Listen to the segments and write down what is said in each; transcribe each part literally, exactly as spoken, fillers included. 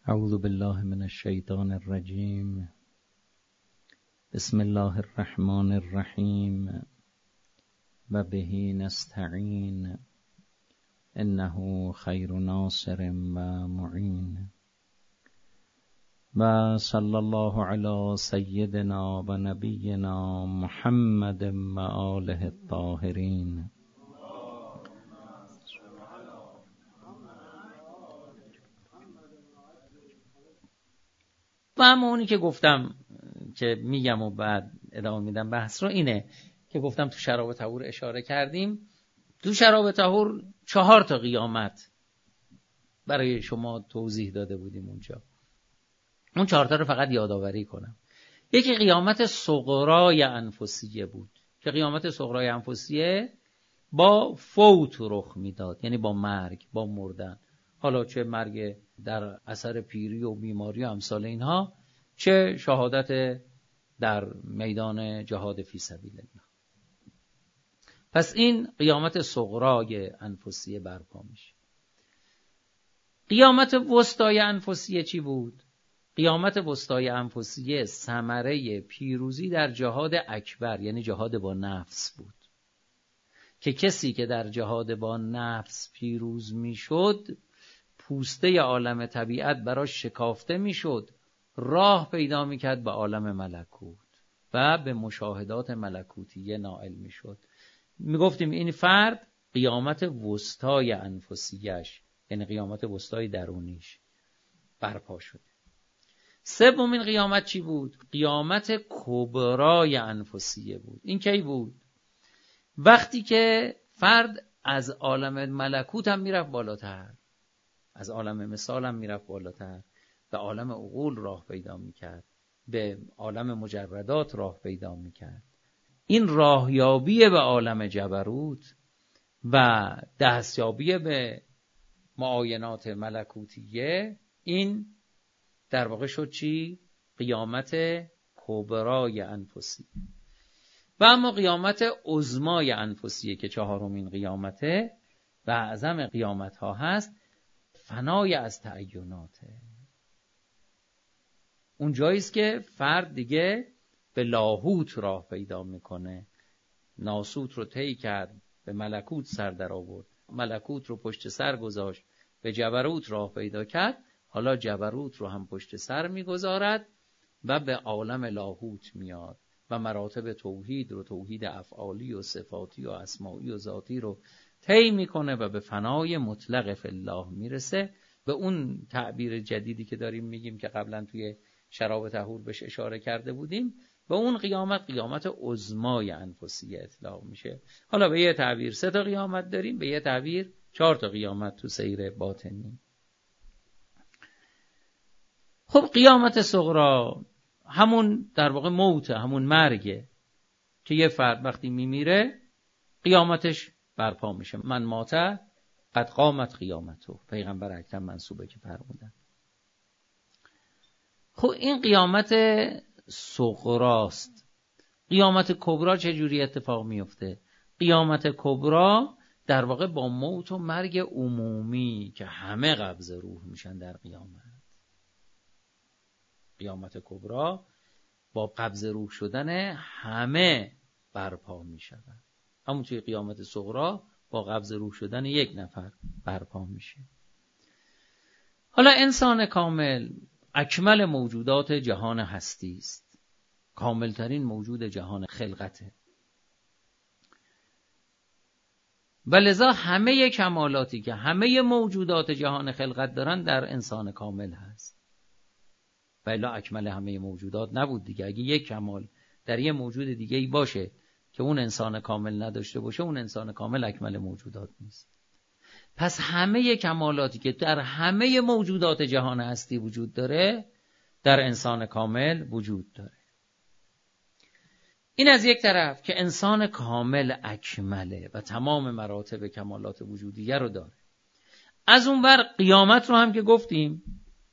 اعوذ بالله من الشیطان الرجیم. بسم الله الرحمن الرحیم و به نستعین انه خیر ناصر و معین. و صلی الله علی سیدنا و نبینا محمد و آله الطاهرین. و اما اونی که گفتم که میگم و بعد ادامه میدم بحث رو اینه که گفتم تو شراب طهور اشاره کردیم. تو شراب طهور چهار تا قیامت برای شما توضیح داده بودیم اونجا. اون چهار تا رو فقط یادآوری کنم. یکی قیامت صغرای انفسیه بود که قیامت صغرای انفسیه با فوت رخ میداد، یعنی با مرگ، با مردن. حالا چه مرگ در اثر پیری و بیماری و امثال اینها، چه شهادت در میدان جهاد فی سبیل الله. پس این قیامت صغرای انفسیه برپا میشه. قیامت وسطای انفسیه چی بود؟ قیامت وسطای انفسیه ثمره پیروزی در جهاد اکبر، یعنی جهاد با نفس بود، که کسی که در جهاد با نفس پیروز میشد پوسته عالم طبیعت براش شکافته میشد، راه پیدا میکرد به عالم ملکوت و به مشاهدات ملکوتیه نائل میشد. میگفتیم این فرد قیامت وسطای انفسیش، یعنی قیامت وسطای درونیش برپا شده. سومین قیامت چی بود؟ قیامت کبرای انفسیه بود. این کی بود؟ وقتی که فرد از عالم ملکوت هم میرفت بالاتر، از عالم مثال هم میرفت بالاتر، به عالم عقول راه پیدا میکرد، به عالم مجردات راه پیدا میکرد. این راهیابی به عالم جبروت و دستیابی به معاینات ملکوتیه، این در واقع شد چی؟ قیامت کبرای انفسی. و اما قیامت عظمای انفسیه که چهارمین قیامته و اعظم قیامت ها هست، فنای از تعیناته. اون جاییست که فرد دیگه به لاهوت راه پیدا میکنه. ناسوت رو طی کرد، به ملکوت سر در آورد، ملکوت رو پشت سر گذاشت، به جبروت راه پیدا کرد. حالا جبروت رو هم پشت سر میگذارد و به عالم لاهوت میاد و مراتب توحید رو، توحید افعالی و صفاتی و اسماعی و ذاتی رو طی میکنه و به فنای مطلق فی الله میرسه. به اون تعبیر جدیدی که داریم میگیم که قبلا توی شراب طهور بهش اشاره کرده بودیم، به اون قیامت قیامت عظمای انفسیه اطلاق میشه. حالا به یه تعبیر سه تا قیامت داریم، به یه تعبیر چهار تا قیامت تو سیر باطنی. خب قیامت صغرا همون در واقع موت، همون مرگه که یه فرد وقتی میمیره قیامتش برپا میشه. من مات قد قامت قیامته، پیغمبر اکرم منصوبه که فرمودن. خب این قیامت صغراست. قیامت کبرا چه جوری اتفاق میفته؟ قیامت کبرا در واقع با موت و مرگ عمومی که همه قبض روح میشن در قیامت. قیامت کبرا با قبض روح شدن همه برپا میشود. همون توی قیامت صغرا با قبض روح شدن یک نفر برپا میشه. حالا انسان کامل اکمل موجودات جهان هستی است، کاملترین موجود جهان خلقته و لذا همه کمالاتی که همه موجودات جهان خلقت دارن در انسان کامل هست. و الا اکمل همه موجودات نبود دیگه. اگه یک کمال در یه موجود دیگه ای باشه که اون انسان کامل نداشته باشه، اون انسان کامل اکمل موجودات نیست. پس همه کمالاتی که در همه موجودات جهان هستی وجود داره در انسان کامل وجود داره. این از یک طرف که انسان کامل اکمله و تمام مراتب کمالات وجودیه رو داره. از اون ور قیامت رو هم که گفتیم،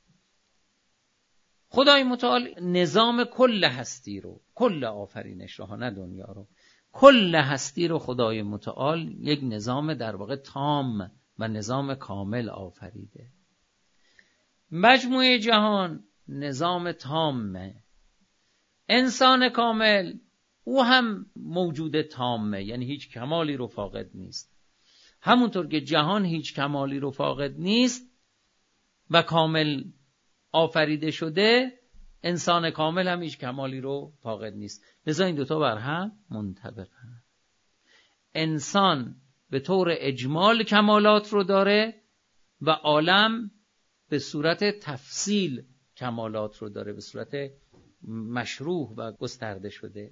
خدای متعال نظام کل هستی رو، کل آفرینش رو، نه دنیا رو، کل هستی رو خدای متعال یک نظام در واقع تام و نظام کامل آفریده. مجموعه جهان نظام تامه. انسان کامل او هم موجود تامه، یعنی هیچ کمالی رو فاقد نیست. همونطور که جهان هیچ کمالی رو فاقد نیست و کامل آفریده شده، انسان کامل هم هیچ کمالی رو فاقد نیست. لذا این دوتا بر هم منطبقن. انسان به طور اجمال کمالات رو داره و عالم به صورت تفصیل کمالات رو داره، به صورت مشروح و گسترده شده.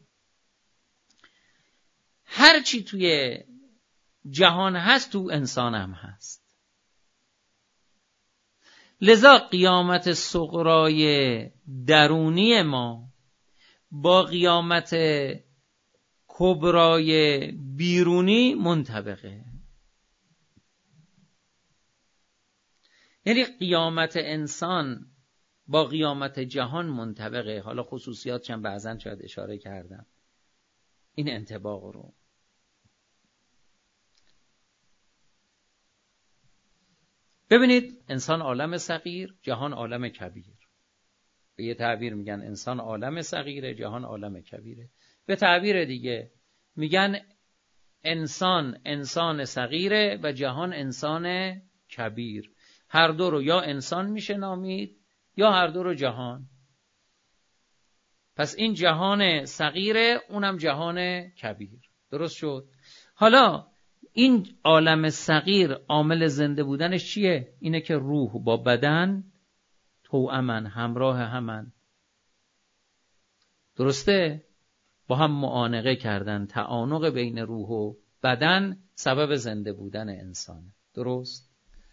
هر چی توی جهان هست تو انسان هم هست. لذا قیامت صغرای درونی ما با قیامت کبرای بیرونی منطبقه. یعنی قیامت انسان با قیامت جهان منطبقه. حالا خصوصیاتش هم بعضن شاید اشاره کردم این انطباق رو. ببینید، انسان عالم صغیر، جهان عالم کبیر. به یه تعبیر میگن انسان عالم صغیره، جهان عالم کبیره. به تعبیر دیگه میگن انسان انسان صغیره و جهان انسان کبیر. هر دو رو یا انسان میشه نامید یا هر دو رو جهان. پس این جهان صغیره، اونم جهان کبیر. درست شد؟ حالا این عالم صغیر عامل زنده بودنش چیه؟ اینه که روح با بدن توأمن، همراه همن. درسته؟ با هم معانقه کردن. تعانق بین روح و بدن سبب زنده بودن انسانه. درست؟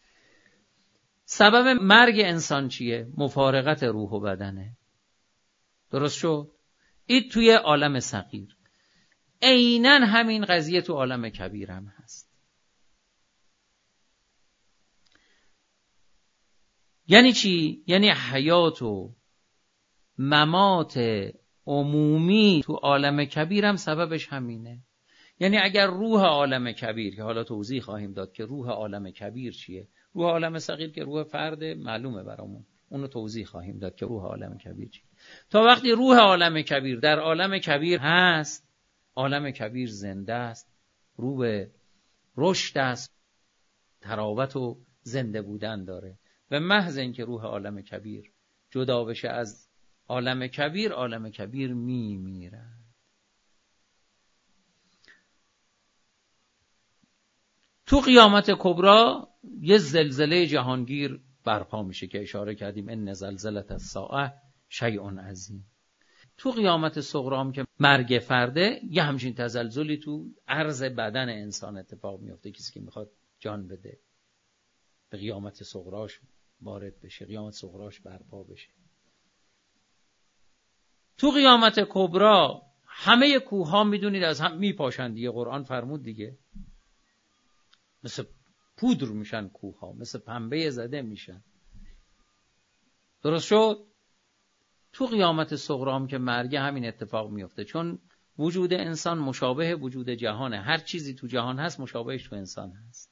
سبب مرگ انسان چیه؟ مفارقت روح و بدنه. درست شد؟ این توی عالم صغیر. عیناً همین قضیه تو عالم کبیر هم هست. یعنی چی؟ یعنی حیات و ممات عمومی تو عالم کبیر هم سببش همینه. یعنی اگر روح عالم کبیر، که حالا توضیح خواهیم داد که روح عالم کبیر چیه، روح عالم صغیر که روح فرد معلومه برامون، اونو توضیح خواهیم داد که روح عالم کبیر چیه. تا وقتی روح عالم کبیر در عالم کبیر هست، عالم کبیر زنده است، رو به رشد است، تراوت و زنده بودن داره. و محض اینکه روح عالم کبیر جدا بشه از عالم کبیر، عالم کبیر می میره. تو قیامت کبرا یه زلزله جهانگیر برپا میشه که اشاره کردیم ان زلزلة الساعة شیء عظیم. تو قیامت صغری هم که مرگ فرده، یه همچین تزلزلی تو عرض بدن انسان اتفاق میفته. کسی که میخواد جان بده به قیامت صغراش وارد بشه، قیامت صغراش برپا بشه. تو قیامت کبرا همه کوه ها میدونید از هم میپاشن دیگه. قرآن فرمود دیگه، مثل پودر میشن کوه ها، مثل پنبه زده میشن. درست شد؟ تو قیامت صغری هم که مرگ همین اتفاق میفته، چون وجود انسان مشابه وجود جهانه. هر چیزی تو جهان هست مشابهش تو انسان هست.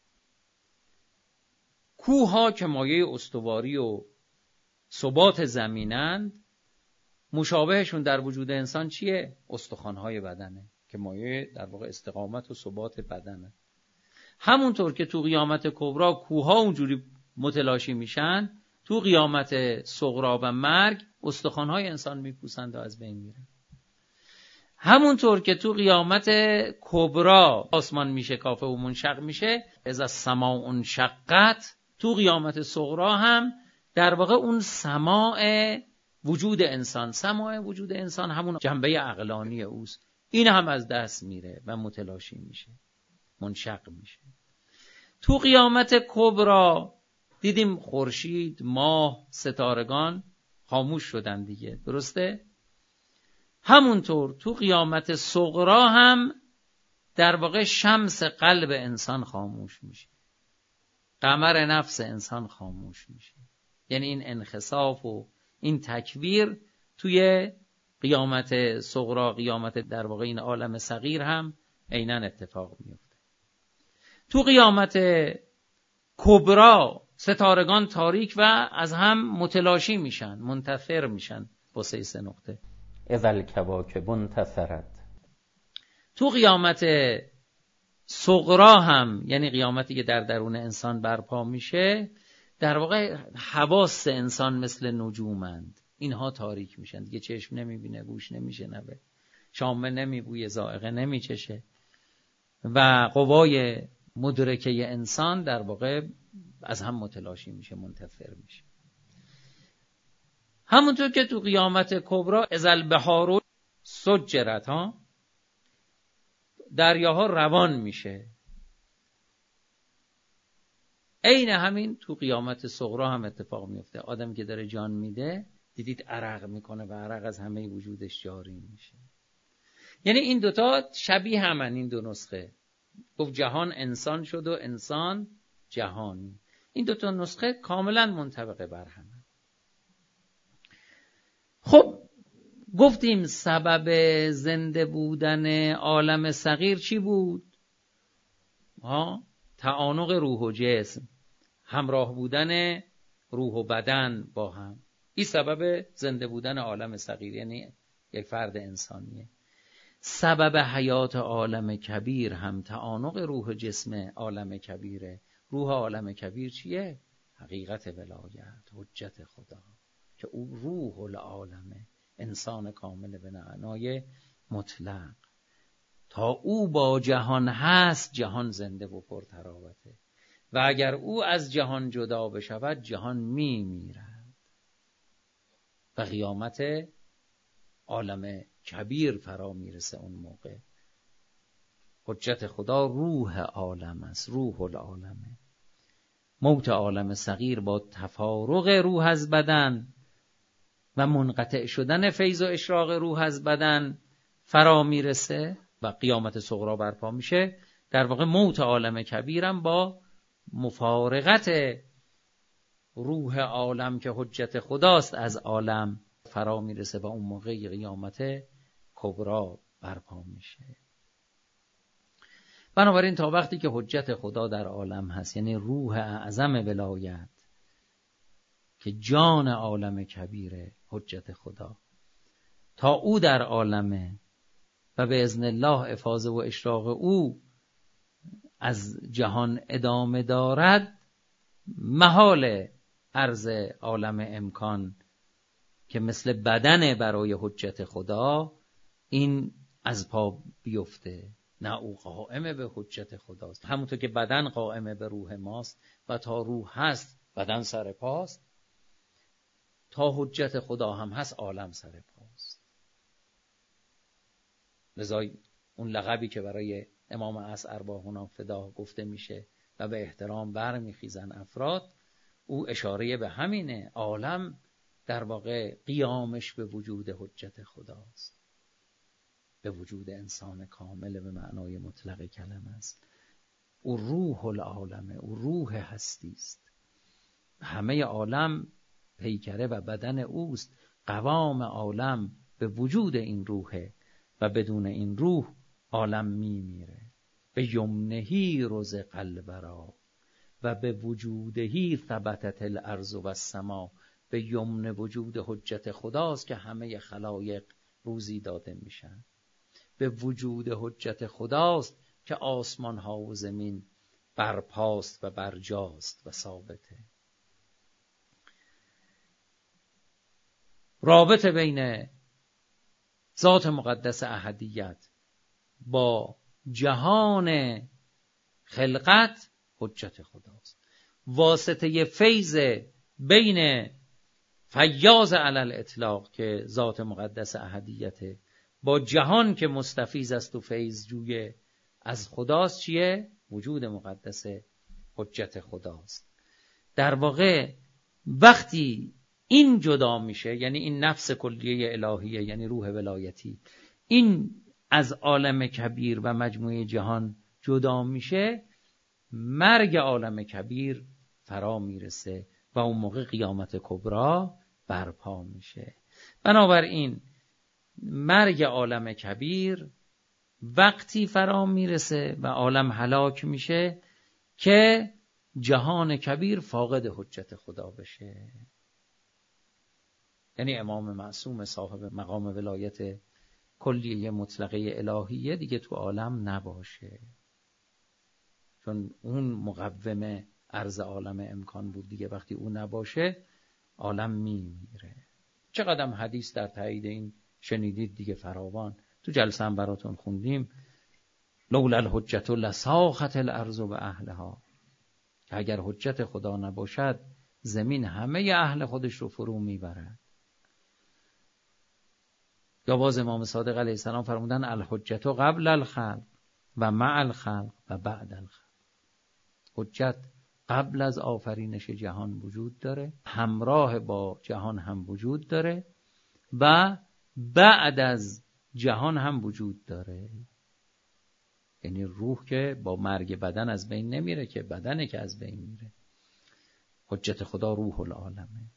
کوه ها که مایه استواری و ثبات زمینند، مشابهشون در وجود انسان چیه؟ استخوان‌های بدنه که مایه در واقع استقامت و ثبات بدنه. همونطور که تو قیامت کبرا کوه ها اونجوری متلاشی میشن، تو قیامت صغری و مرگ استخوان‌های انسان میپوسند و از بین میرن. همونطور که تو قیامت کبرا آسمان میشکافه و منشق میشه، اذا السماء انشقت، تو قیامت صغری هم در واقع اون سماع وجود انسان، سماع وجود انسان همون جنبه عقلانی اوست، این هم از دست میره و متلاشی میشه، منشق میشه. تو قیامت کبرا دیدیم خورشید، ماه، ستارگان خاموش شدن دیگه. درسته؟ همونطور تو قیامت صغری هم در واقع شمس قلب انسان خاموش میشه، قمر نفس انسان خاموش میشه. یعنی این انخساف و این تکویر توی قیامت صغری، قیامت در واقع این عالم صغیر هم عیناً اتفاق میفته. تو قیامت کبرا ستارگان تاریک و از هم متلاشی میشن، منتثر میشن. واسه سه نقطه اذا الکواکب انتثرت. تو قیامت صغرا هم، یعنی قیامتی که در درون انسان برپا میشه، در واقع حواس انسان مثل نجومند، اینها تاریک میشن دیگه. چشم نمیبینه، گوش نمیشنوه، شامه نمیبویه، ذائقه نمیچشه و قوای مدرکه انسان در واقع از هم متلاشی میشه، منتثر میشه. همونطور که تو قیامت کبرا اذا البحار سجرت، ها، دریاها روان میشه، عین همین تو قیامت صغرا هم اتفاق میفته. آدم که داره جان میده دیدید عرق میکنه و عرق از همه وجودش جاری میشه. یعنی این دوتا شبیه همن، این دو نسخه. گفت جهان انسان شد و انسان جهان. این دوتا نسخه کاملا منطبقه بر هم. خب گفتیم سبب زنده بودن عالم صغیر چی بود؟ ها، تعانق روح و جسم، همراه بودن روح و بدن با هم. این سبب زنده بودن عالم صغیر، یعنی یک فرد انسانیه. سبب حیات عالم کبیر هم تعانق روح و جسم عالم کبیره. روح عالم کبیر چیه؟ حقیقت ولایت، حجت خدا، که او روح العالمه، انسان کامل به معنای مطلق. تا او با جهان هست، جهان زنده و پرتراوته، و اگر او از جهان جدا بشود، جهان می میرد و قیامت عالم کبیر فرا میرسه. اون موقع حجت خدا روح عالم است، روح العالمه. موت عالم صغیر با تفارق روح از بدن و منقطع شدن فیض و اشراق روح از بدن فرا میرسه و قیامت صغرا برپا میشه. در واقع موت عالم کبیرم با مفارقت روح عالم که حجت خداست از عالم فرا میرسه و اون موقع قیامت کبرا برپا میشه. بنابراین تا وقتی که حجت خدا در عالم هست، یعنی روح اعظم ولایت که جان عالم کبیره، حجت خدا، تا او در عالمه و به اذن الله افاضه و اشراق او از جهان ادامه دارد، محال عرض عالم امکان که مثل بدن برای حجت خدا این از پا بیفته. نه، او قائمه به حجت خداست. همونطور که بدن قائمه به روح ماست و تا روح هست بدن سر پاست، تا حجت خدا هم هست عالم سر پاست. لذا اون لقبی که برای امام عصر ارواحنا فدا گفته میشه و به احترام برمیخیزن افراد، او اشاره به همینه. عالم در واقع قیامش به وجود حجت خداست، به وجود انسان کامل به معنای مطلق کلمه است. او روح العالمه، او روح هستی است. همه عالم پیکره و بدن اوست. قوام عالم به وجود این روحه و بدون این روح عالم می میره. به یمنهی رزق الورا و به وجودهی ثبتت الارض و السما. به یمن وجود حجت خداست که همه خلایق روزی داده میشن. به وجود حجت خداست که آسمان ها و زمین برپاست و برجاست و ثابته. رابطه بین ذات مقدس احدیت با جهان خلقت حجت خداست. واسطه فیض بین فیاض علی الاطلاق که ذات مقدس احدیته با جهان که مستفیض است و فیض جوی از خداست چیه؟ وجود مقدس حجت خداست. در واقع وقتی این جدا میشه، یعنی این نفس کلیه الهیه، یعنی روح ولایتی، این از عالم کبیر و مجموعه جهان جدا میشه، مرگ عالم کبیر فرا میرسه و اون موقع قیامت کبرا برپا میشه. بنابراین مرگ عالم کبیر وقتی فرا میرسه و عالم هلاک میشه که جهان کبیر فاقد حجت خدا بشه. یعنی امام معصوم صاحب مقام ولایت کلیه مطلقه الهیه دیگه تو عالم نباشه، چون اون مقوم عرض عالم امکان بود دیگه. وقتی اون نباشه عالم میمیره. چقدر حدیث در تایید این شنیدید دیگه، فراوان. تو جلسه هم براتون خوندیم لولا الحجت لساخت الارض و اهلها، که اگر حجت خدا نباشد زمین همه اهل خودش رو فرو میبرد. یا باز امام صادق علیه السلام فرمودن الحجت قبل الخلق و مع الخلق و بعد الخلق. حجت قبل از آفرینش جهان وجود داره، همراه با جهان هم وجود داره و بعد از جهان هم وجود داره. یعنی روح که با مرگ بدن از بین نمیره، که بدنه که از بین میره. حجت خدا روح العالمه.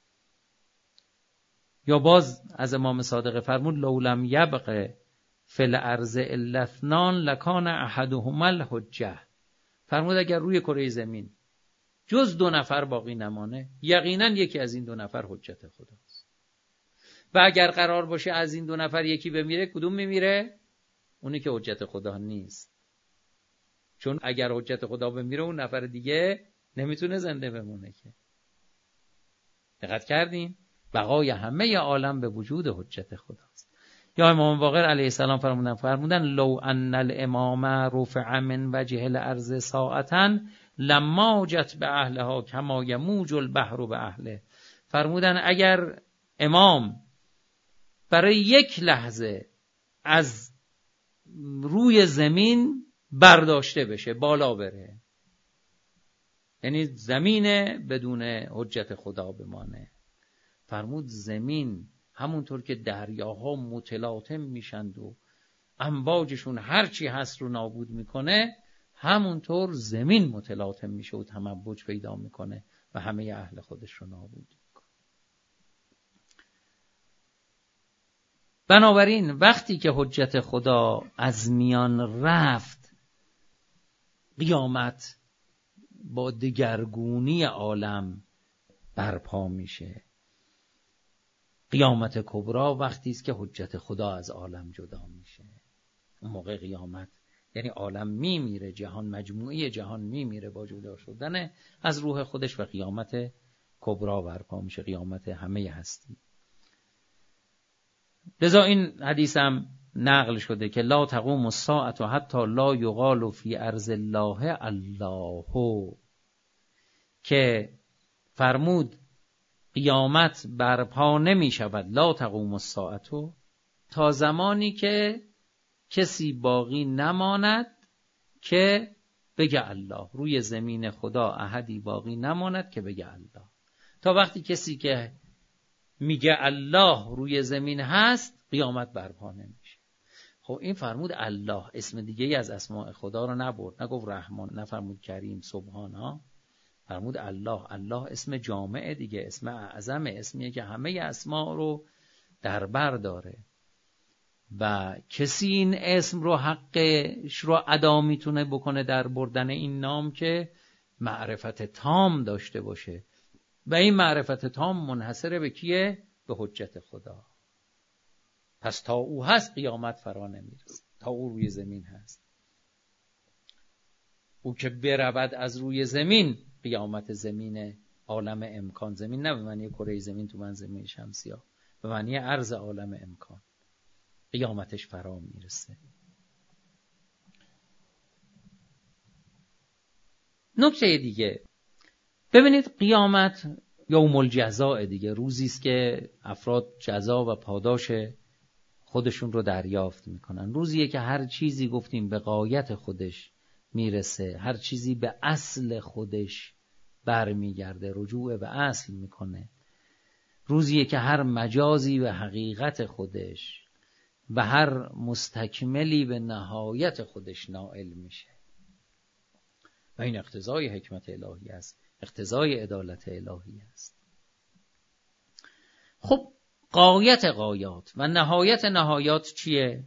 یا باز از امام صادق فرمود لو لم یبق فی الارض الا اثنان لکان احدهما الحجه. فرمود اگر روی کره زمین جز دو نفر باقی نمانه، یقینا یکی از این دو نفر حجت خداست. و اگر قرار باشه از این دو نفر یکی بمیره، کدوم میمیره؟ اونی که حجت خدا نیست. چون اگر حجت خدا بمیره اون نفر دیگه نمیتونه زنده بمونه که. دقت کردین؟ بقای همه عالم به وجود حجت خداست. یا امام باقر علیه السلام فرمودن فرمودن لو ان الامام رفع من وجه الارض ساعتا لما جت به اهلها کما یموج البحر به اهله. فرمودن اگر امام برای یک لحظه از روی زمین برداشته بشه، بالا بره، یعنی زمین بدون حجت خدا بمانه، فرمود زمین همونطور که دریاها متلاطم میشند و امواجشون هرچی هست رو نابود میکنه، همونطور زمین متلاطم میشه و تموج پیدا میکنه و همه اهل خودش رو نابود میکنه. بنابراین وقتی که حجت خدا از میان رفت، قیامت با دگرگونی عالم برپا میشه. قیامت کبرا وقتی است که حجت خدا از عالم جدا میشه. اون موقع قیامت یعنی عالم میمیره، جهان مجموعی جهان میمیره با جدا شدن از روح خودش و قیامت کبرا برپا میشه، قیامت همه هستی. لذا این حدیث هم نقل شده که لا تقوم الساعة حتی لا یقال فی ارض الله الله، که فرمود قیامت برپا نمی شود، لا تقوم الساعة، تا زمانی که کسی باقی نماند که بگه الله. روی زمین خدا احدی باقی نماند که بگه الله. تا وقتی کسی که میگه الله روی زمین هست، قیامت برپا نمیشه. خب این فرمود الله، اسم دیگه ای از اسماء خدا رو نبرد، نگفت رحمان، نفرمود کریم، سبحان، ها فرمود الله. الله اسم جامعه دیگه، اسم اعظم، اسمیه که همه اسماء رو در بر داره و کسی این اسم رو حقش رو ادا میتونه بکنه در بردن این نام که معرفت تام داشته باشه و این معرفت تام منحصر به کیه؟ به حجت خدا. پس تا او هست قیامت فرا نمیرسه، تا او روی زمین هست. او که برود از روی زمین، قیامت زمین عالم امکان، زمین نه به معنی کره زمین تو من زمین شمسی ها، به معنی عرض عالم امکان، قیامتش فرا میرسه. نکته دیگه ببینید، قیامت یوم الجزاء دیگه، روزی است که افراد جزا و پاداش خودشون رو دریافت میکنن. روزیه که هر چیزی گفتیم به غایت خودش میرسه، هر چیزی به اصل خودش برمیگرده، رجوع به اصل میکنه. روزیه که هر مجازی به حقیقت خودش و هر مستکملی به نهایت خودش نائل میشه و این اقتضای حکمت الهی است، اقتضای عدالت الهی است. خب غایت غایات و نهایت نهایات چیه؟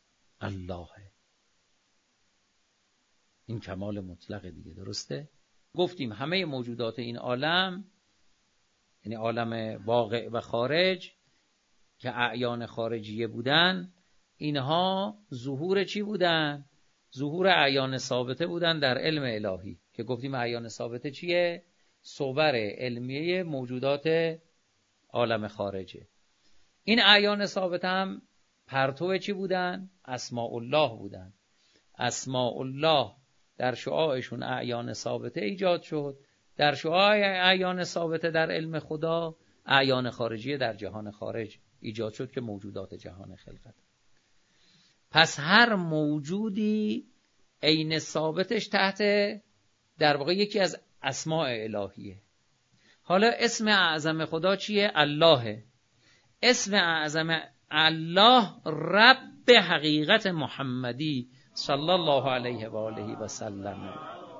الله. این کمال مطلق دیگه، درسته؟ گفتیم همه موجودات این عالم، یعنی عالم واقع و خارج که اعیان خارجیه بودن، اینها ظهور چی بودن؟ ظهور اعیان ثابته بودن در علم الهی، که گفتیم اعیان ثابته چیه؟ صور علمیه موجودات عالم خارجه. این اعیان ثابته هم پرتو چی بودن؟ اسماء الله بودن. اسماء الله در شعاعشون اعیان ثابته ایجاد شد، در شعاع اعیان ثابته در علم خدا اعیان خارجیه در جهان خارج ایجاد شد که موجودات جهان خلقت. پس هر موجودی عین ثابتش تحت در واقع یکی از اسماء الهیه. حالا اسم اعظم خدا چیه؟ اللهه. اسم اعظم الله رب حقیقت محمدی صلی الله علیه و آله و سلم.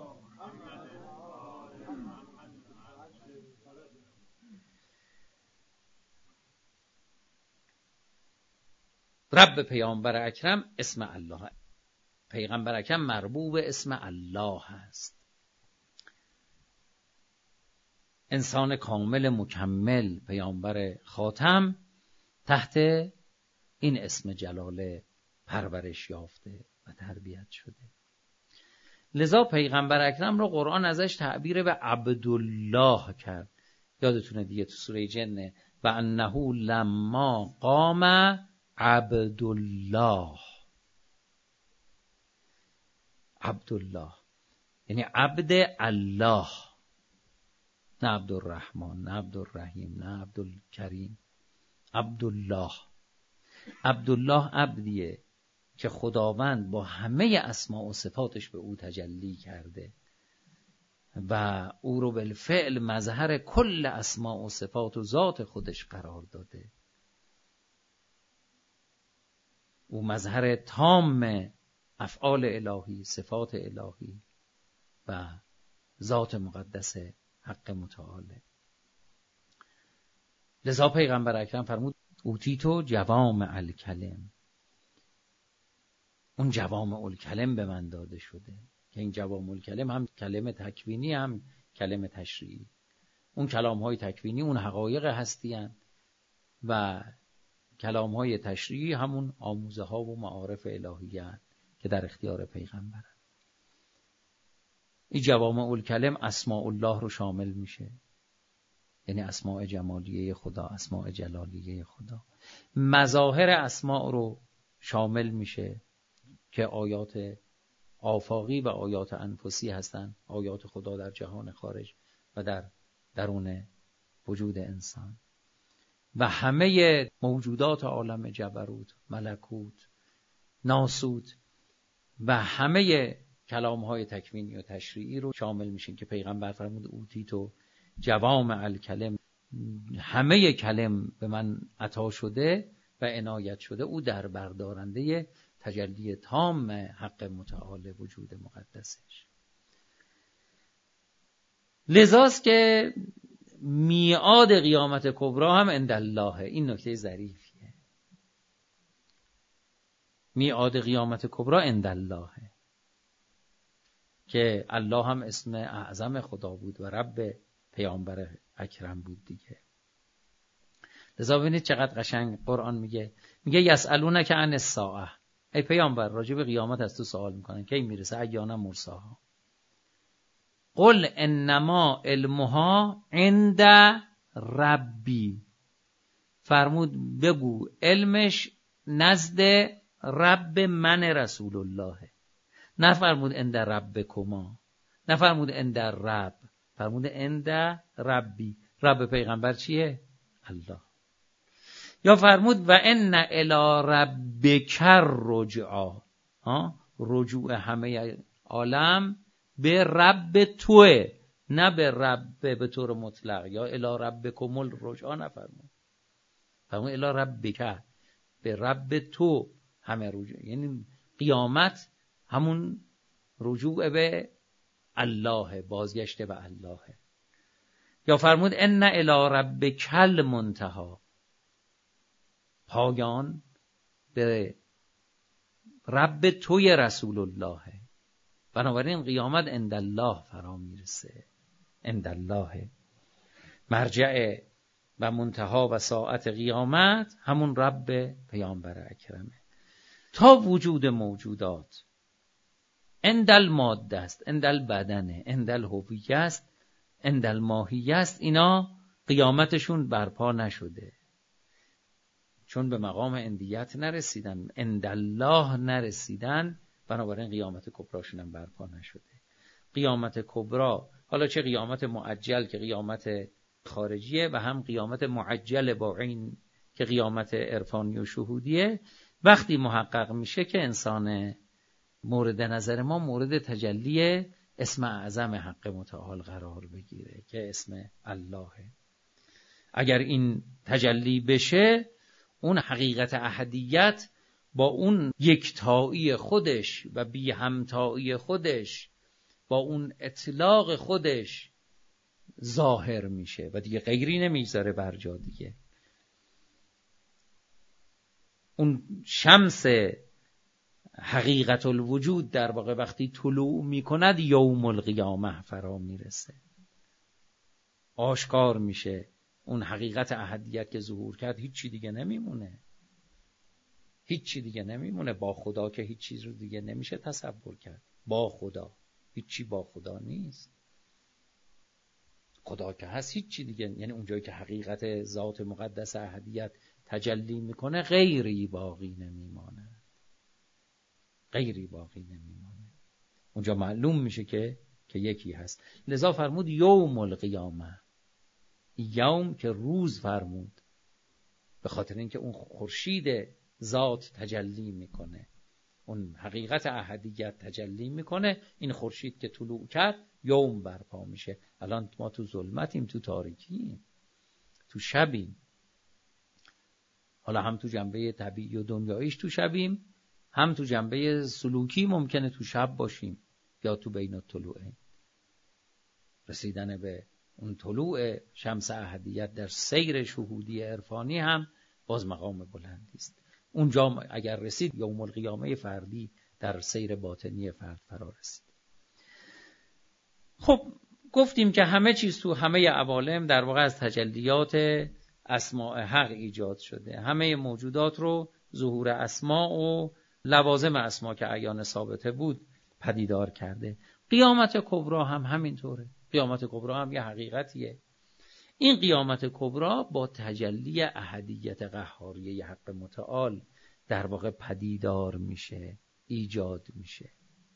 رب پیامبر اکرم اسم الله، پیغمبر اکرم مربوب اسم الله هست. انسان کامل مکمل پیامبر خاتم تحت این اسم جلاله پرورش یافته و تربیت شده. لذا پیغمبر اکرم رو قرآن ازش تعبیر به عبدالله کرد. یادتونه دیگه تو سوره جن و انه لما قام عبدالله. عبدالله یعنی عبد الله، نه عبدالرحمن، نه عبدالرحیم، نه عبدالکریم. عبدالله. عبدالله عبدیه که خداوند با همه اسماء و صفاتش به او تجلی کرده و او رو بالفعل مظهر کل اسماء و صفات و ذات خودش قرار داده. او مظهر تام افعال الهی، صفات الهی و ذات مقدس حق متعاله. لذا پیغمبر اکرم فرمود اوتیتو جوامع الکلم، اون جوامع الکلم به من داده شده، که این جوامع الکلم هم کلمه تکوینی هم کلمه تشریعی. اون کلام های تکوینی اون حقایق هستی هستند و کلام های تشریعی همون آموزه ها و معارف الهی هستند که در اختیار پیغمبر. این جوامع الکلم اسماء الله رو شامل میشه، یعنی اسماء جمالیه خدا، اسماء جلالیه خدا. مظاهر اسماء رو شامل میشه که آیات آفاقی و آیات انفسی هستند، آیات خدا در جهان خارج و در درون وجود انسان. و همه موجودات عالم جبروت، ملکوت، ناسوت و همه کلام‌های تکوینی و تشریعی رو شامل میشین که پیغمبر فرمود اوتیتو جوامع الکلم، همه کلم به من عطا شده و عنایت شده. او در بردارنده تجلی تام حق متعال وجود مقدسش. لذاست که میعاد قیامت کبری هم عند الله. این نکته ظریفیه. میعاد قیامت کبری عند الله، که الله هم اسم اعظم خدا بود و رب پیامبر اکرم بود دیگه. لذا ببینید چقدر قشنگ قرآن میگه میگه یسألونک عن الساعه، ای پیامبر راجع به قیامت از تو سوال میکنن کی میرسه، ایانا مرساها. قل انما علمها عند ربی، فرمود بگو علمش نزد رب من رسول الله. نه فرمود عند ربکما، نه فرمود عند رب، فرمود عند ربی. رب پیغمبر چیه؟ الله. یا فرمود و ان الی ربک رجعا، ها رجوع همه عالم به رب توه، نه به رب به طور مطلق. یا الی ربکم الرجعا نفرمود، فرمود الی ربک، به رب تو همه رجوع. یعنی قیامت همون رجوع به الله، بازگشت به الله. یا فرمود ان الی ربک المنتهی، پایان به رب توی رسول الله. بنابراین قیامت عند الله فرا میرسه. عند الله مرجع و منتها و ساعت قیامت همون رب پیامبر اکرمه. تا وجود موجودات عند الماده است، عند البدنه، عند الهویه است، عند الماهیه است، اینا قیامتشون برپا نشده، چون به مقام عندیت نرسیدن، عند الله نرسیدن، بنابراین قیامت کبراشون هم برپا نشده. قیامت کبرا، حالا چه قیامت معجل که قیامت خارجیه و هم قیامت معجل با عین که قیامت عرفانی و شهودیه، وقتی محقق میشه که انسان مورد نظر ما مورد تجلی اسم اعظم حق متعال قرار بگیره که اسم اللهه. اگر این تجلی بشه، اون حقیقت احدیت با اون یکتایی خودش و بی همتایی خودش، با اون اطلاق خودش ظاهر میشه و دیگه غیری نمیذاره بر جا دیگه. اون شمس حقیقت الوجود در واقع وقتی طلوع میکند یوم القیامه فرا میرسه، آشکار میشه اون حقیقت احدیت که ظهور کرد، هیچی دیگه نمیمونه، هیچی دیگه نمیمونه. با خدا که هیچ چیز رو دیگه نمیشه تصور کرد. با خدا هیچی با خدا نیست. خدا که هست هیچی دیگه، یعنی اونجایی که حقیقت ذات مقدس احدیت تجلی میکنه غیری باقی نمیمانه، غیری باقی نمیمانه. اونجا معلوم میشه که که یکی هست. لذا فرمود یوم القیامه، یوم که روز فرمود، به خاطر اینکه اون خورشید ذات تجلی میکنه، اون حقیقت احدیت تجلی میکنه. این خورشید که طلوع کرد یوم برپا میشه. الان ما تو ظلمتیم، تو تاریکیم، تو شبیم. حالا هم تو جنبه طبیعی و دنیاییش تو شبیم، هم تو جنبه سلوکی ممکنه تو شب باشیم یا تو بین الطلوعین. رسیدن به اون طلوع شمس احدیت در سیر شهودی عرفانی هم باز مقام بلندی است. اونجا اگر رسید یوم القیامه فردی در سیر باطنی فرد فرا رسید. خب گفتیم که همه چیز تو همه عوالم در واقع از تجلیات اسماء حق ایجاد شده. همه موجودات رو ظهور اسماء و لوازم اسماء که عیان ثابته بود پدیدار کرده. قیامت کبرا هم همینطوره. قیامت کبرا هم یه حقیقتیه. این قیامت کبرا با تجلی احدیت قهاریه حق متعال در واقع پدیدار میشه، ایجاد میشه.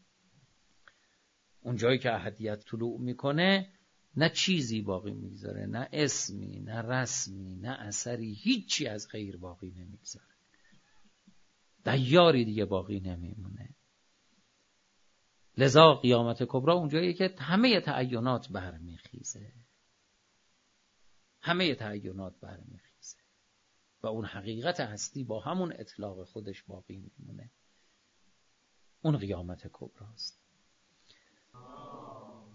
اون جایی که احدیت طلوع میکنه نه چیزی باقی میگذاره، نه اسمی، نه رسمی، نه اثری، هیچی از غیر باقی نمیگذاره. دیاری دیگه باقی نمیمونه. لذا قیامت کبرا اونجاییه که همه تعینات برمیخیزه، همه تعینات برمیخیزه و اون حقیقت هستی با همون اطلاق خودش باقی میمونه. اون قیامت کبراست.